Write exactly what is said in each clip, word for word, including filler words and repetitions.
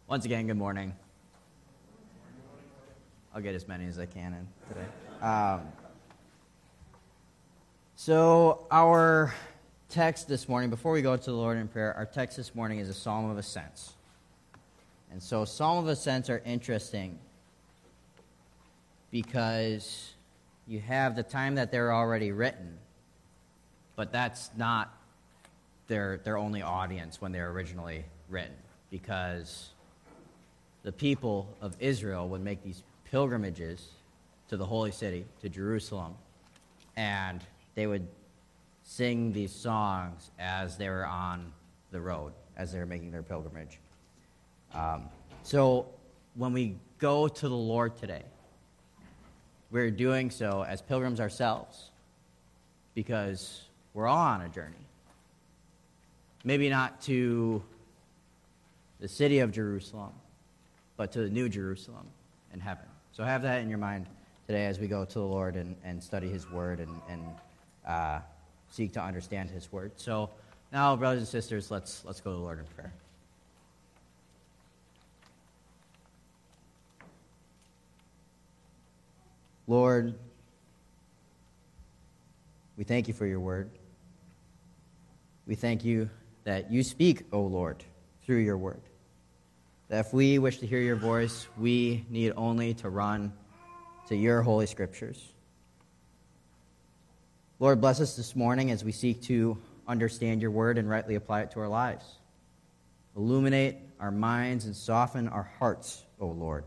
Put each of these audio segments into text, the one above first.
Once again, good morning. I'll get as many as I can in today. Um, so our text this morning, before we go to the Lord in prayer, our text this morning is a Psalm of Ascents. And so Psalm of Ascents are interesting because you have the time that they're already written, but that's not their their only audience when they're originally written, because the people of Israel would make these pilgrimages to the holy city, to Jerusalem, and they would sing these songs as they were on the road, as they were making their pilgrimage. Um, so when we go to the Lord today, we're doing so as pilgrims ourselves, because we're all on a journey. Maybe not to the city of Jerusalem, but to the new Jerusalem in heaven. So have that in your mind today as we go to the Lord and, and study His Word and, and uh, seek to understand His Word. So now, brothers and sisters, let's let's go to the Lord in prayer. Lord, we thank You for Your Word. We thank You that You speak, O Lord, through Your Word. That if we wish to hear Your voice, we need only to run to Your holy scriptures. Lord, bless us this morning as we seek to understand Your Word and rightly apply it to our lives. Illuminate our minds and soften our hearts, O Lord.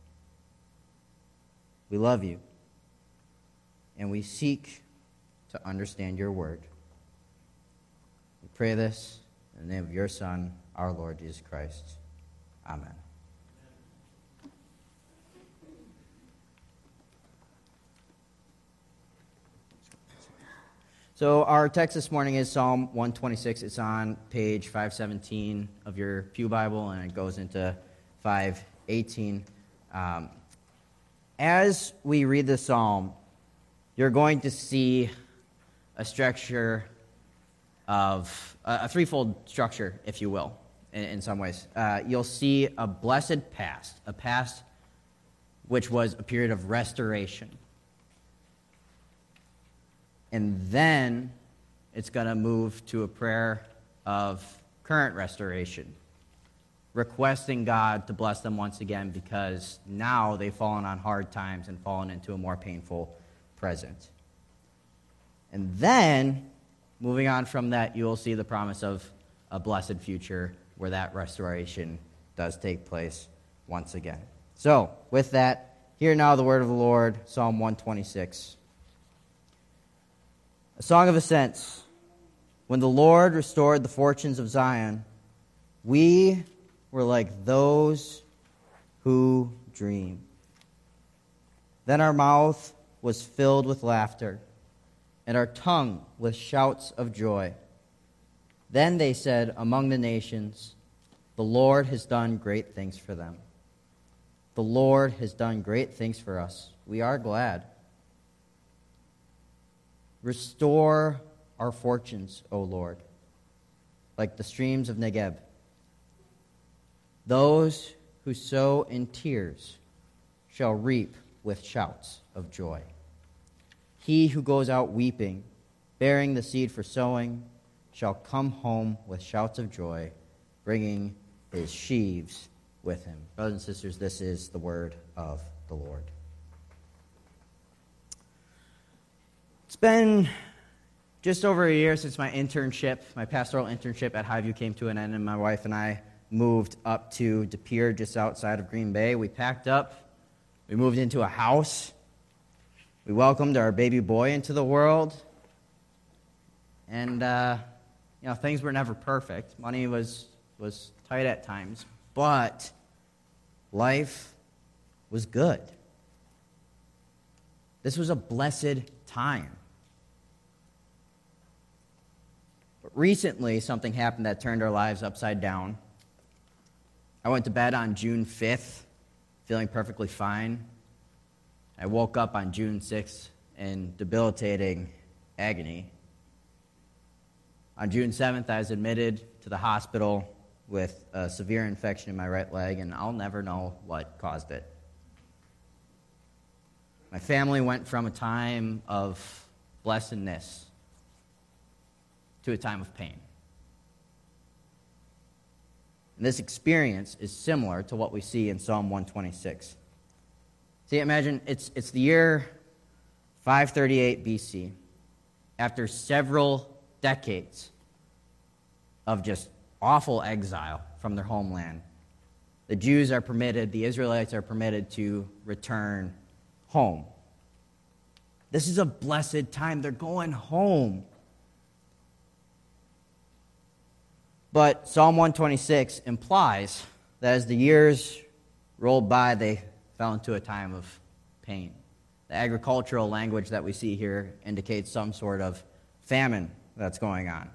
We love You, and we seek to understand Your Word. We pray this in the name of Your Son, our Lord Jesus Christ. Amen. So our text this morning is Psalm one twenty-six. It's on page five seventeen of your Pew Bible, and it goes into five eighteen. Um, as we read the psalm, you're going to see a structure of, uh, a threefold structure, if you will. In some ways. Uh, you'll see a blessed past, a past which was a period of restoration. And then it's going to move to a prayer of current restoration, requesting God to bless them once again because now they've fallen on hard times and fallen into a more painful present. And then, moving on from that, you'll see the promise of a blessed future where that restoration does take place once again. So, with that, hear now the word of the Lord, Psalm one twenty-six. A song of ascents. When the Lord restored the fortunes of Zion, we were like those who dream. Then our mouth was filled with laughter, and our tongue with shouts of joy. Then they said among the nations, the Lord has done great things for them. The Lord has done great things for us. We are glad. Restore our fortunes, O Lord, like the streams of Negeb. Those who sow in tears shall reap with shouts of joy. He who goes out weeping, bearing the seed for sowing, shall come home with shouts of joy, bringing his sheaves with him. Brothers and sisters, this is the word of the Lord. It's been just over a year since my internship, my pastoral internship at Highview came to an end, and my wife and I moved up to De Pere, just outside of Green Bay. We packed up. We moved into a house. We welcomed our baby boy into the world. And, uh, you know, things were never perfect. Money was, was tight at times. But life was good. This was a blessed time. But recently, something happened that turned our lives upside down. I went to bed on June fifth, feeling perfectly fine. I woke up on June sixth in debilitating agony. On June seventh, I was admitted to the hospital with a severe infection in my right leg, and I'll never know what caused it. My family went from a time of blessedness to a time of pain. And this experience is similar to what we see in Psalm one twenty-six. See, imagine it's, it's the year five thirty-eight B C, after several decades of just awful exile from their homeland. The Jews are permitted, the Israelites are permitted to return home. This is a blessed time. They're going home. But Psalm one twenty-six implies that as the years rolled by, they fell into a time of pain. The agricultural language that we see here indicates some sort of famine that's going on.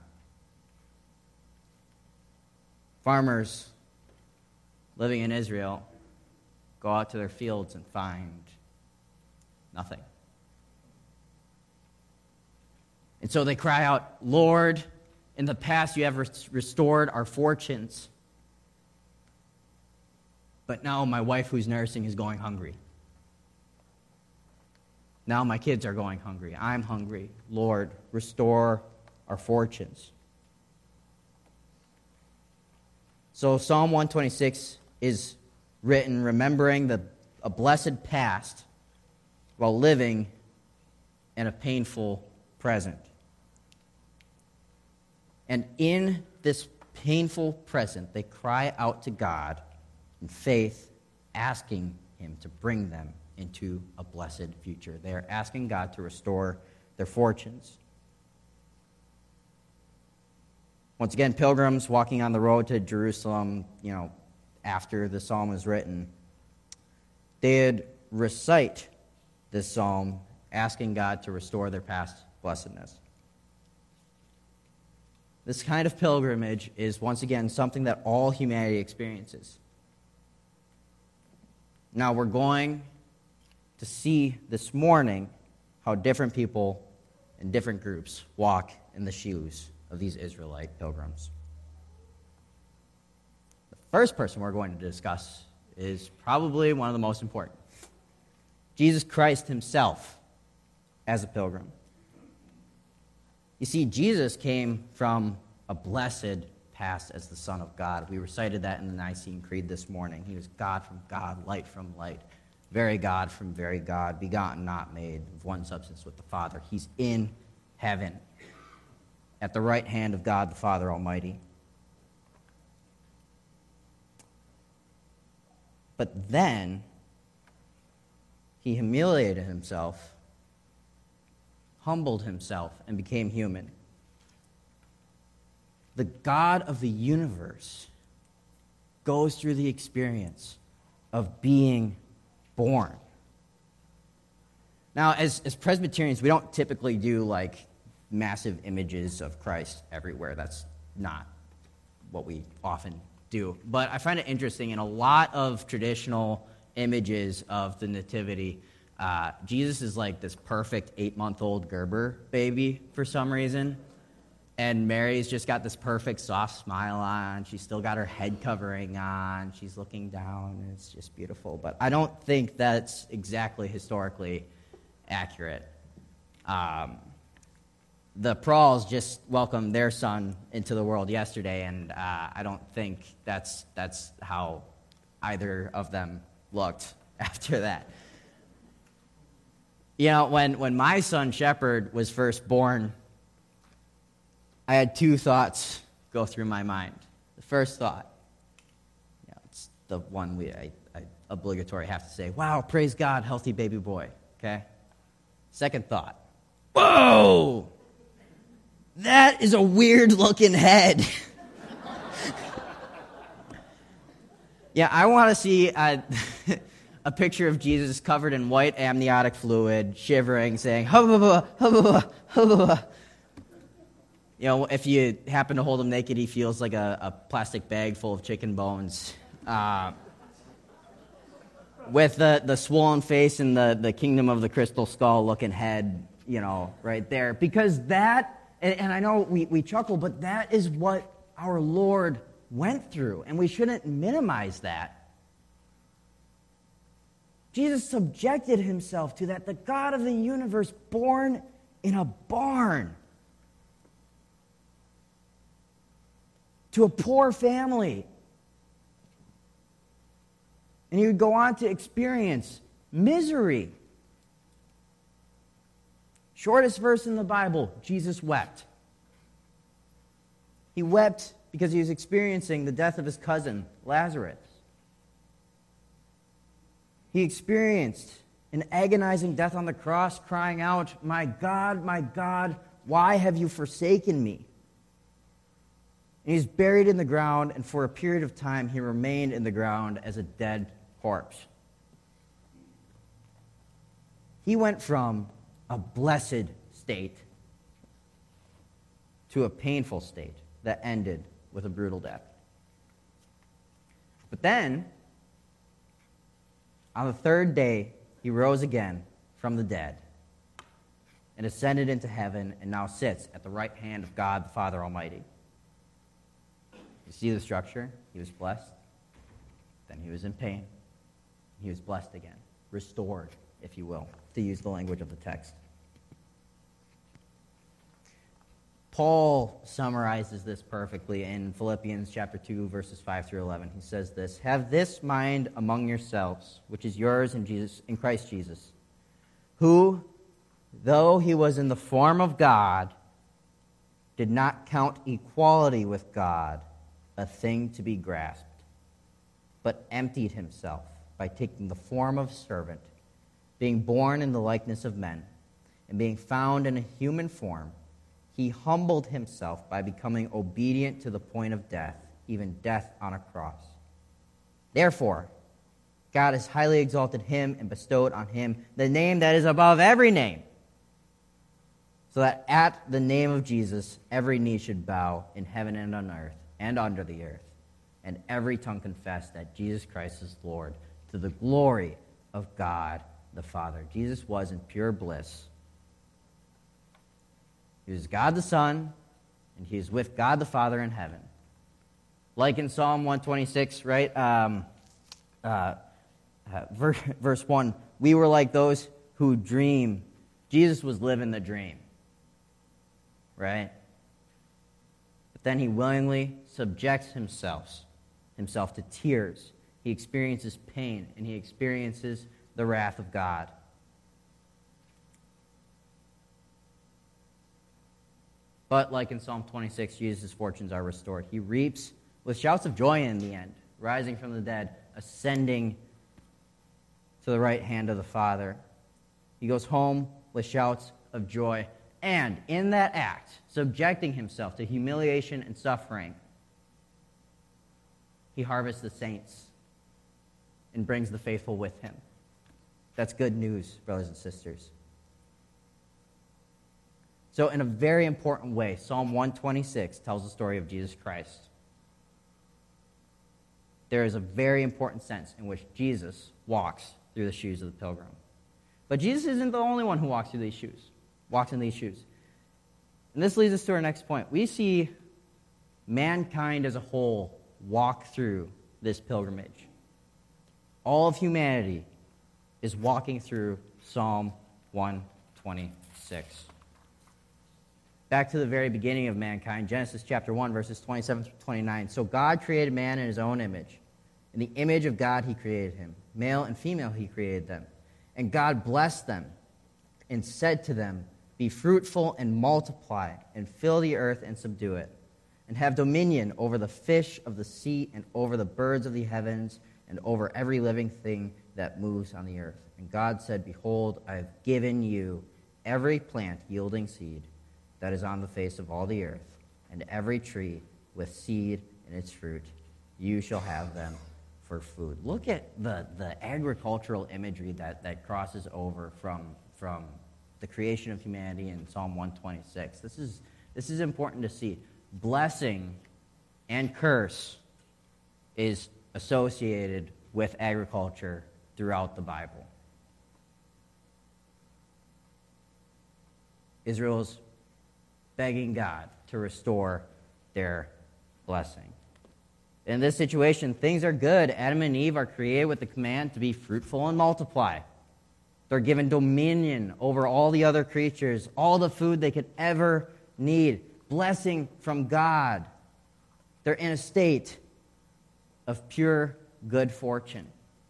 Farmers living in Israel go out to their fields and find nothing. And so they cry out, "Lord, in the past you have restored our fortunes, but now my wife who's nursing is going hungry. Now my kids are going hungry. I'm hungry. Lord, restore our fortunes." So Psalm one twenty-six is written remembering the, a blessed past while living in a painful present. And in this painful present, they cry out to God in faith, asking Him to bring them into a blessed future. They are asking God to restore their fortunes. Once again, pilgrims walking on the road to Jerusalem, you know, after the psalm was written, they'd recite this psalm, asking God to restore their past blessedness. This kind of pilgrimage is, once again, something that all humanity experiences. Now, we're going to see this morning how different people in different groups walk in the shoes of these Israelite pilgrims. The first person we're going to discuss is probably one of the most important. Jesus Christ himself as a pilgrim. You see, Jesus came from a blessed past as the Son of God. We recited that in the Nicene Creed this morning. He was God from God, light from light, very God from very God, begotten, not made, of one substance with the Father. He's in heaven, at the right hand of God the Father Almighty. But then, he humiliated himself, humbled himself, and became human. The God of the universe goes through the experience of being born. Now, as, as Presbyterians, we don't typically do like massive images of Christ everywhere. That's not what we often do. But I find it interesting, in a lot of traditional images of the Nativity, uh, Jesus is like this perfect eight-month-old Gerber baby for some reason. And Mary's just got this perfect soft smile on. She's still got her head covering on. She's looking down, and it's just beautiful. But I don't think that's exactly historically accurate. Um, the Prauls just welcomed their son into the world yesterday, and uh, I don't think that's that's how either of them looked after that. You know, when, when my son Shepard was first born, I had two thoughts go through my mind. The first thought, you know, it's the one we I, I obligatory have to say, wow, praise God, healthy baby boy, okay? Second thought, whoa, that is a weird-looking head. Yeah, I want to see a, a picture of Jesus covered in white amniotic fluid, shivering, saying, hubba, hubba, hubba. You know, if you happen to hold him naked, he feels like a, a plastic bag full of chicken bones. Uh, with the, the swollen face and the, the kingdom of the crystal skull looking head, you know, right there. Because that, and, and I know we, we chuckle, but that is what our Lord went through, and we shouldn't minimize that. Jesus subjected himself to that, the God of the universe born in a barn, to a poor family. And he would go on to experience misery. Shortest verse in the Bible, Jesus wept. He wept because he was experiencing the death of his cousin, Lazarus. He experienced an agonizing death on the cross, crying out, "My God, my God, why have you forsaken me?" And he's buried in the ground, and for a period of time he remained in the ground as a dead corpse. He went from a blessed state to a painful state that ended with a brutal death. But then, on the third day, he rose again from the dead and ascended into heaven and now sits at the right hand of God the Father Almighty. You see the structure? He was blessed. Then he was in pain. He was blessed again. Restored, if you will, to use the language of the text. Paul summarizes this perfectly in Philippians chapter two, verses five through eleven. He says this, "Have this mind among yourselves, which is yours in Jesus, in Christ Jesus, who, though he was in the form of God, did not count equality with God a thing to be grasped, but emptied himself by taking the form of servant, being born in the likeness of men, and being found in a human form, he humbled himself by becoming obedient to the point of death, even death on a cross. Therefore, God has highly exalted him and bestowed on him the name that is above every name, so that at the name of Jesus every knee should bow in heaven and on earth and under the earth, and every tongue confess that Jesus Christ is Lord, to the glory of God the Father." Jesus was in pure bliss. He was God the Son, and he is with God the Father in heaven. Like in Psalm one twenty-six, right? Um, uh, uh, verse, verse one, we were like those who dream. Jesus was living the dream, right? But then he willingly subjects himself, himself to tears. He experiences pain, and he experiences the wrath of God. But like in Psalm twenty-six, Jesus' fortunes are restored. He reaps with shouts of joy in the end, rising from the dead, ascending to the right hand of the Father. He goes home with shouts of joy, and in that act, subjecting himself to humiliation and suffering, he harvests the saints and brings the faithful with him. That's good news, brothers and sisters. So in a very important way, Psalm one twenty-six tells the story of Jesus Christ. There is a very important sense in which Jesus walks through the shoes of the pilgrim. But Jesus isn't the only one who walks through these shoes, walks in these shoes. And this leads us to our next point. We see mankind as a whole walk through this pilgrimage. All of humanity is walking through Psalm one twenty-six. Back to the very beginning of mankind, Genesis chapter one, verses twenty-seven through twenty-nine. So God created man in his own image. In the image of God he created him. Male and female he created them. And God blessed them and said to them, "Be fruitful and multiply, and fill the earth and subdue it, and have dominion over the fish of the sea and over the birds of the heavens and over every living thing that moves on the earth." And God said, "Behold, I have given you every plant yielding seed that is on the face of all the earth, and every tree with seed in its fruit. You shall have them for food." Look at the, the agricultural imagery that, that crosses over from, from the creation of humanity in Psalm one twenty-six. This is, this is important to see. Blessing and curse is associated with agriculture throughout the Bible. Israel's begging God to restore their blessing. In this situation, things are good. Adam and Eve are created with the command to be fruitful and multiply. They're given dominion over all the other creatures, all the food they could ever need, blessing from God. They're in a state of pure good fortune.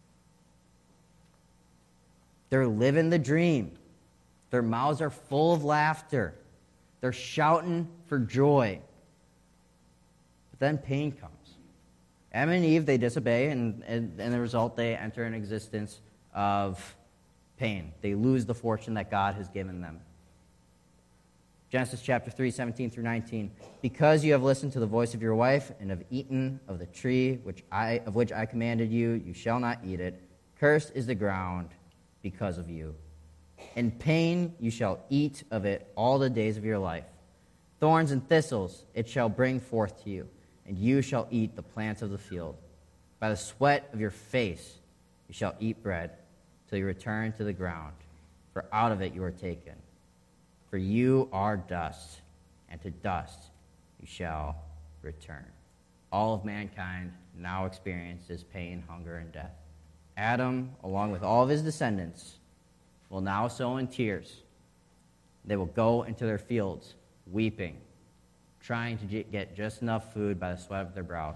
They're living the dream. Their mouths are full of laughter. They're shouting for joy. But then pain comes. Adam and Eve, they disobey, and, and, and the result, they enter an existence of pain. They lose the fortune that God has given them. Genesis chapter three, seventeen through nineteen. Because you have listened to the voice of your wife and have eaten of the tree which I, of which I commanded you, you shall not eat it. Cursed is the ground because of you. In pain you shall eat of it all the days of your life. Thorns and thistles it shall bring forth to you, and you shall eat the plants of the field. By the sweat of your face you shall eat bread till you return to the ground, for out of it you are taken. For you are dust, and to dust you shall return. All of mankind now experiences pain, hunger, and death. Adam, along with all of his descendants, will now sow in tears. They will go into their fields weeping, trying to get just enough food by the sweat of their brows.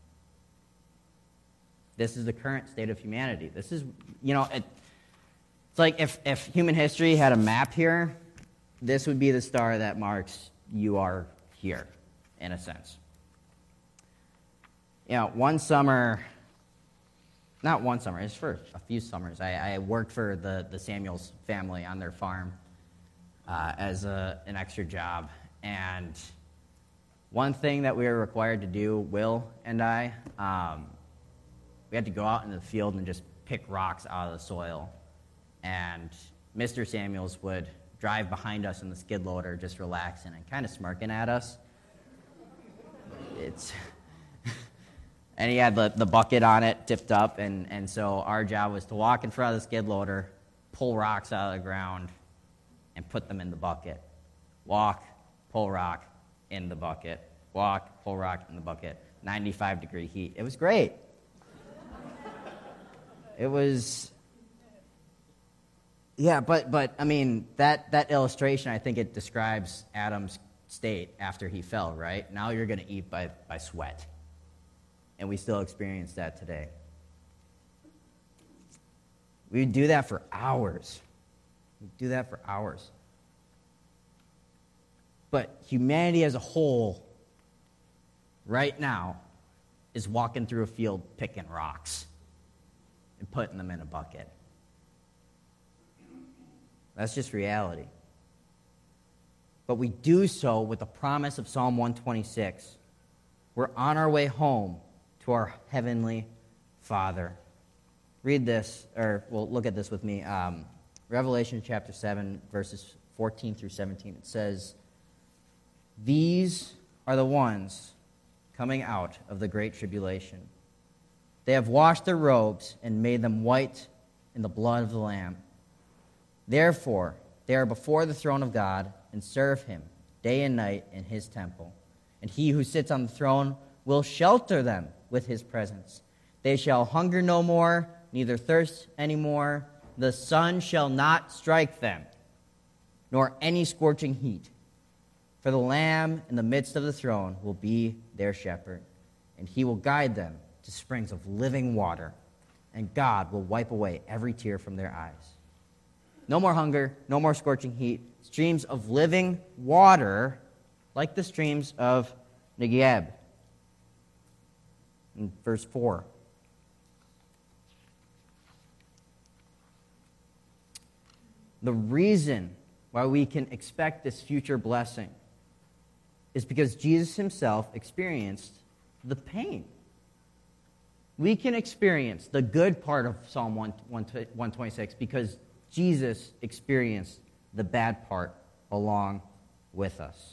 This is the current state of humanity. This is, you know, it, it's like if, if human history had a map here, this would be the star that marks you are here, in a sense. You know, one summer, not one summer, it's for a few summers, I, I worked for the, the Samuels family on their farm uh, as a, an extra job. And one thing that we were required to do, Will and I, um, we had to go out into the field and just pick rocks out of the soil. And Mister Samuels would drive behind us in the skid loader, just relaxing and kind of smirking at us. It's and he had the, the bucket on it tipped up, and, and so our job was to walk in front of the skid loader, pull rocks out of the ground, and put them in the bucket. Walk, pull rock in the bucket. Walk, pull rock in the bucket. ninety-five degree heat. It was great. It was... Yeah, but, but I mean, that, that illustration, I think it describes Adam's state after he fell, right? Now you're going to eat by, by sweat. And we still experience that today. We would do that for hours. We'd do that for hours. But humanity as a whole, right now, is walking through a field picking rocks and putting them in a bucket. That's just reality. But we do so with the promise of Psalm one twenty-six. We're on our way home to our heavenly Father. Read this, or well, look at this with me. Um, Revelation chapter seven, verses fourteen through seventeen. It says, "These are the ones coming out of the great tribulation. They have washed their robes and made them white in the blood of the Lamb. Therefore, they are before the throne of God and serve him day and night in his temple. And he who sits on the throne will shelter them with his presence. They shall hunger no more, neither thirst any more. The sun shall not strike them, nor any scorching heat. For the Lamb in the midst of the throne will be their shepherd, and he will guide them to springs of living water, and God will wipe away every tear from their eyes. No more hunger, no more scorching heat, streams of living water like the streams of Negeb." In verse four. The reason why we can expect this future blessing is because Jesus himself experienced the pain. We can experience the good part of Psalm one twenty-six because Jesus experienced the bad part along with us.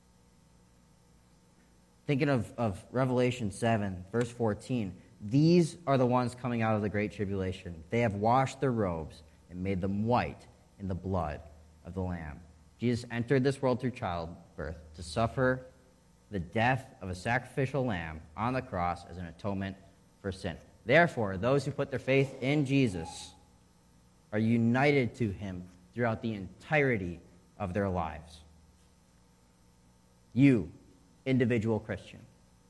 Thinking of, of Revelation seven, verse fourteen, "These are the ones coming out of the great tribulation. They have washed their robes and made them white in the blood of the Lamb." Jesus entered this world through childbirth to suffer the death of a sacrificial lamb on the cross as an atonement for sin. Therefore, those who put their faith in Jesus are united to him throughout the entirety of their lives. You, individual Christian.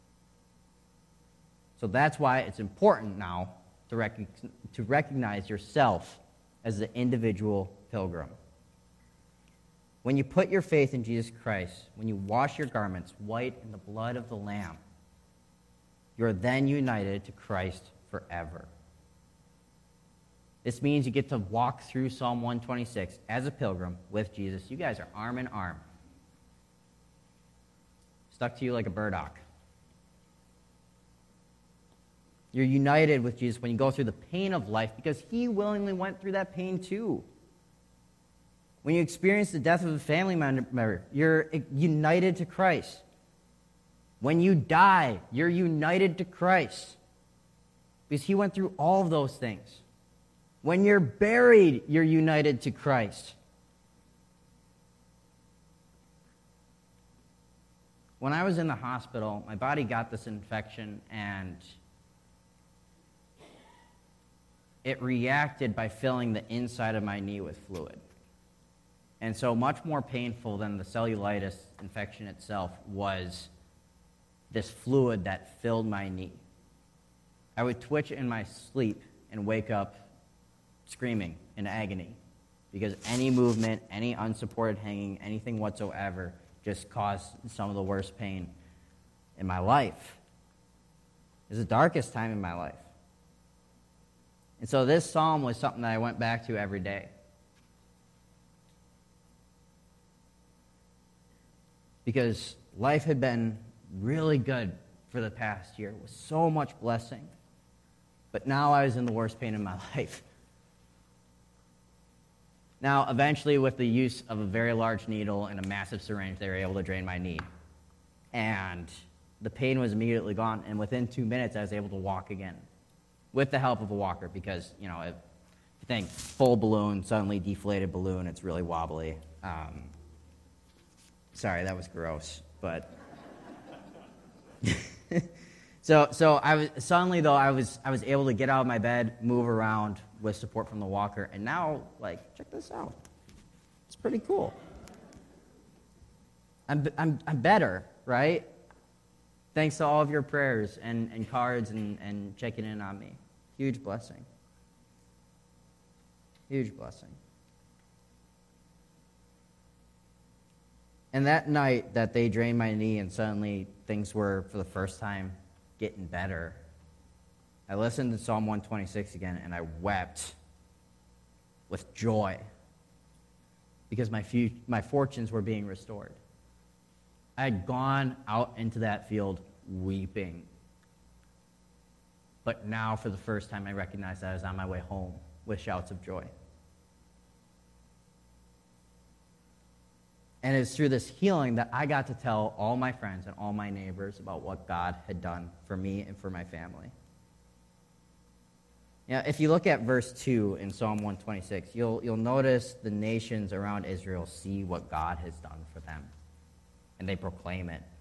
So that's why it's important now to, rec- to recognize yourself as the individual pilgrim. When you put your faith in Jesus Christ, when you wash your garments white in the blood of the Lamb, you are then united to Christ forever. This means you get to walk through Psalm one twenty-six as a pilgrim with Jesus. You guys are arm in arm. Stuck to you like a burdock. You're united with Jesus when you go through the pain of life because he willingly went through that pain too. When you experience the death of a family member, you're united to Christ. When you die, you're united to Christ because he went through all of those things. When you're buried, you're united to Christ. When I was in the hospital, my body got this infection and it reacted by filling the inside of my knee with fluid. And so much more painful than the cellulitis infection itself was this fluid that filled my knee. I would twitch in my sleep and wake up screaming in agony because any movement, any unsupported hanging, anything whatsoever just caused some of the worst pain in my life. It was the darkest time in my life. And so this psalm was something that I went back to every day. Because life had been really good for the past year with so much blessing. But now I was in the worst pain in my life. Now, eventually, with the use of a very large needle and a massive syringe, they were able to drain my knee. And the pain was immediately gone, and within two minutes, I was able to walk again with the help of a walker because, you know, if you think full balloon, suddenly deflated balloon, it's really wobbly. Um, sorry, that was gross, but... so so I was suddenly, though, I was I was able to get out of my bed, move around with support from the walker, and now, like, check this out. It's pretty cool. I'm I'm I'm better, right? Thanks to all of your prayers and, and cards and, and checking in on me. Huge blessing. Huge blessing. And that night that they drained my knee and suddenly things were, for the first time, getting better, I listened to Psalm one twenty-six again and I wept with joy because my few, my fortunes were being restored. I had gone out into that field weeping. But now, for the first time, I recognized that I was on my way home with shouts of joy. And it's through this healing that I got to tell all my friends and all my neighbors about what God had done for me and for my family. Now, if you look at verse two in Psalm one twenty-six, you'll, you'll notice the nations around Israel see what God has done for them, and they proclaim it.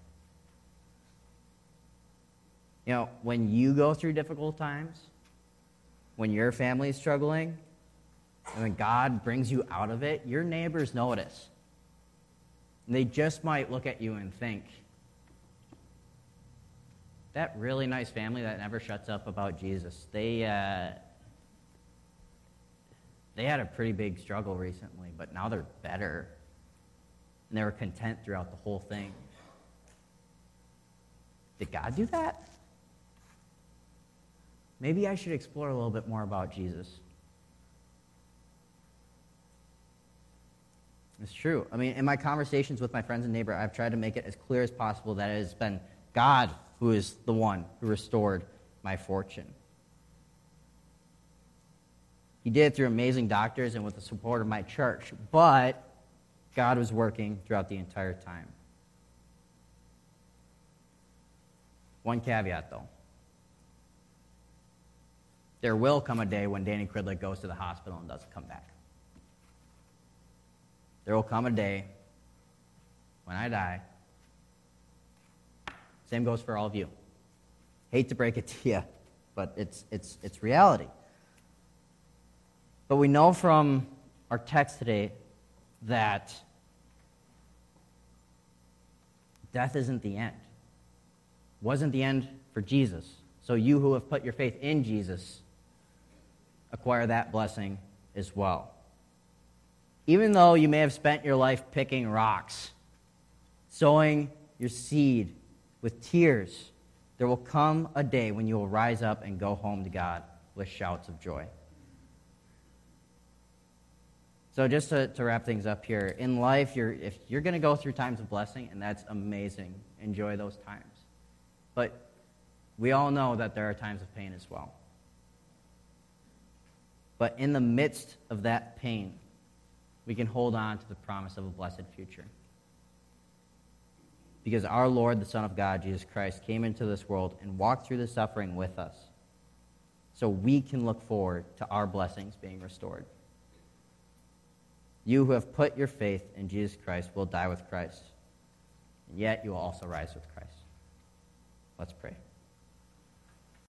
You know, when you go through difficult times, when your family is struggling, and when God brings you out of it, your neighbors notice. And they just might look at you and think, that really nice family that never shuts up about Jesus, they uh, they had a pretty big struggle recently, but now they're better. And they were content throughout the whole thing. Did God do that? Maybe I should explore a little bit more about Jesus. It's true. I mean, in my conversations with my friends and neighbor, I've tried to make it as clear as possible that it has been God who is the one who restored my fortune. He did it through amazing doctors and with the support of my church, but God was working throughout the entire time. One caveat, though. There will come a day when Danny Cridlick goes to the hospital and doesn't come back. There will come a day when I die Same goes for all of you. Hate to break it to you, but it's, it's, it's reality. But we know from our text today that death isn't the end. Wasn't the end for Jesus. So you who have put your faith in Jesus acquire that blessing as well. Even though you may have spent your life picking rocks, sowing your seed with tears, there will come a day when you will rise up and go home to God with shouts of joy. So just to, to wrap things up here, in life, you're, if you're going to go through times of blessing, and that's amazing. Enjoy those times. But we all know that there are times of pain as well. But in the midst of that pain, we can hold on to the promise of a blessed future. Because our Lord, the Son of God, Jesus Christ, came into this world and walked through the suffering with us. So we can look forward to our blessings being restored. You who have put your faith in Jesus Christ will die with Christ. And yet you will also rise with Christ. Let's pray.